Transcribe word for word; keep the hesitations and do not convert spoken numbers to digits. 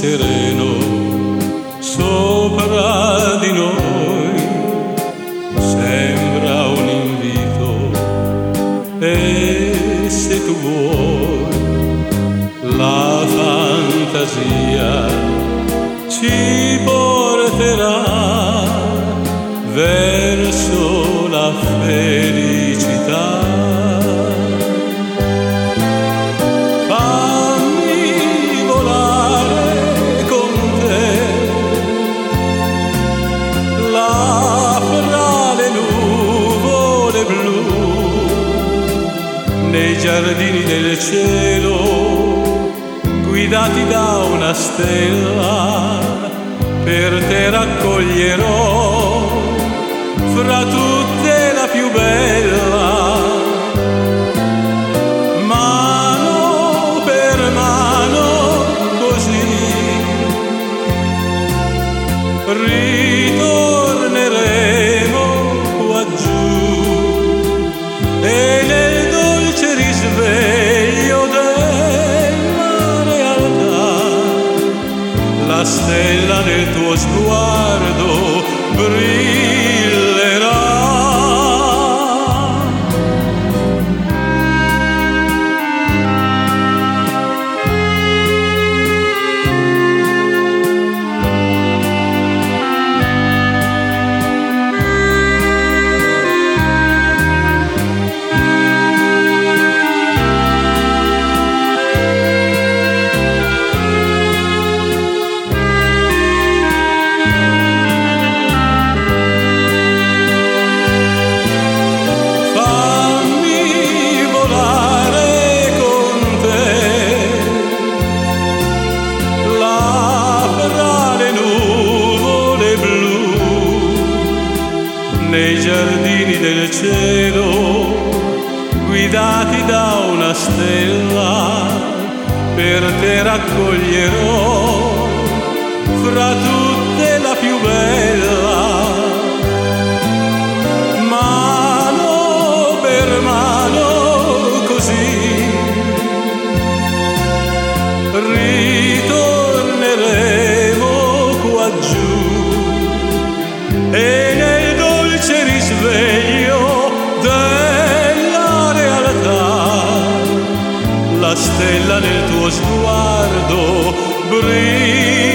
sereno sopra di noi sembra un invito, e se tu vuoi la fantasia ci porterà verso la felicità. Fammi volare con te là fra le nuvole blu, nei giardini del cielo guidati da una stella, per te raccoglierò fra tutte la più bella, mano per mano così ritorneremo qua giù, e nel dolce risveglio della realtà la stella nel tuo sguardo brillerà. Nei giardini del cielo guidati da una stella, per te raccoglierò fra tutte la più bella, mano per mano così ritorneremo qua giù, e nel dolce risveglio della realtà la stella nel tuo sguardo brilla.